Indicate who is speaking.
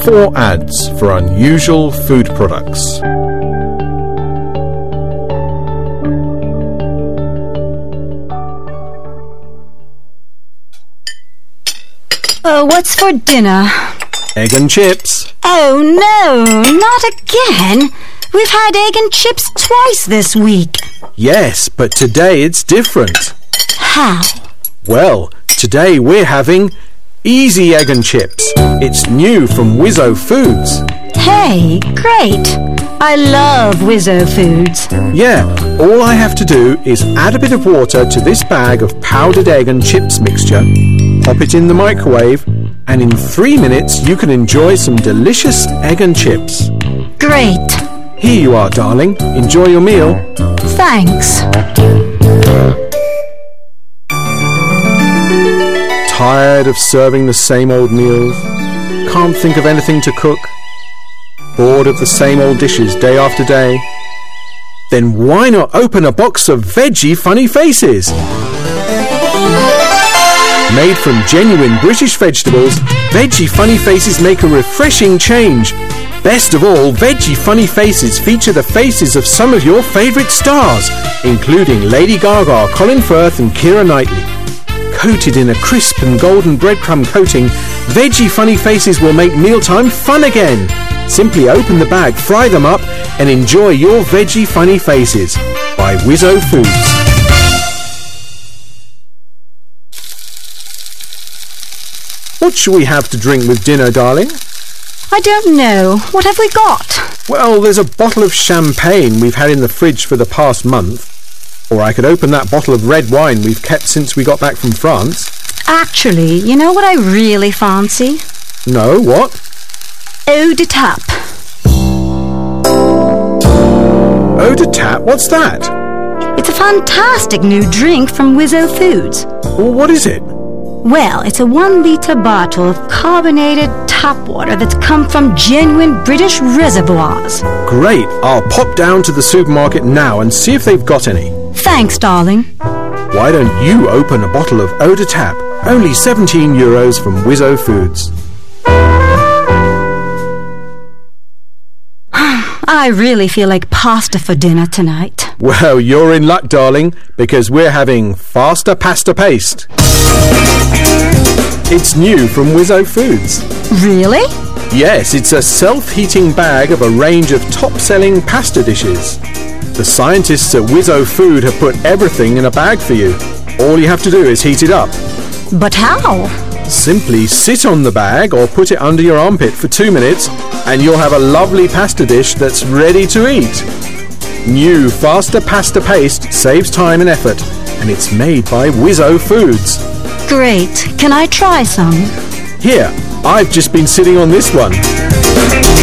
Speaker 1: 4 ads for unusual food products.
Speaker 2: What's for dinner?
Speaker 1: Egg and chips.
Speaker 2: Oh no, not again. We've had egg and chips twice this week.
Speaker 1: Yes, but today it's different.
Speaker 2: How?
Speaker 1: Well, today we're having Easy Egg and Chips. It's new from Wizzo Foods.
Speaker 2: Hey, great. I love Wizzo Foods.
Speaker 1: Yeah, all I have to do is add a bit of water to this bag of powdered egg and chips mixture, pop it in the microwave, and in 3 minutes you can enjoy some delicious egg and chips.
Speaker 2: Great.
Speaker 1: Here you are, darling. Enjoy your meal.
Speaker 2: Thanks.
Speaker 1: Tired of serving the same old meals? Can't think of anything to cook? Bored of the same old dishes day after day? Then why not open a box of Veggie Funny Faces? Made from genuine British vegetables, Veggie Funny Faces make a refreshing change. Best of all, Veggie Funny Faces feature the faces of some of your favourite stars, including Lady Gaga, Colin Firth and Keira Knightley. Coated in a crisp and golden breadcrumb coating, Veggie Funny Faces will make mealtime fun again. Simply open the bag, fry them up, and enjoy your Veggie Funny Faces by Wizzo Foods. What shall we have to drink with dinner, darling?
Speaker 2: I don't know. What have we got?
Speaker 1: Well, there's a bottle of champagne we've had in the fridge for the past month. Or I could open that bottle of red wine we've kept since we got back from France.
Speaker 2: Actually, you know what I really fancy?
Speaker 1: No, what?
Speaker 2: Eau de Tap.
Speaker 1: Eau de Tap? What's that?
Speaker 2: It's a fantastic new drink from Wizzo Foods.
Speaker 1: Well, what is it?
Speaker 2: Well, it's a 1-litre bottle of carbonated tap water that's come from genuine British reservoirs.
Speaker 1: Great. I'll pop down to the supermarket now and see if they've got any.
Speaker 2: Thanks, darling.
Speaker 1: Why don't you open a bottle of Eau de Tap? Only €17 from Wizzo Foods.
Speaker 2: I really feel like pasta for dinner tonight.
Speaker 1: Well, you're in luck, darling, because we're having Faster Pasta Paste. It's new from Wizzo Foods.
Speaker 2: Really?
Speaker 1: Yes, it's a self-heating bag of a range of top-selling pasta dishes. The scientists at Wizzo Food have put everything in a bag for you. All you have to do is heat it up.
Speaker 2: But how?
Speaker 1: Simply sit on the bag or put it under your armpit for 2 minutes and you'll have a lovely pasta dish that's ready to eat. New Faster Pasta Paste saves time and effort, and it's made by Wizzo Foods.
Speaker 2: Great. Can I try some?
Speaker 1: Here, I've just been sitting on this one.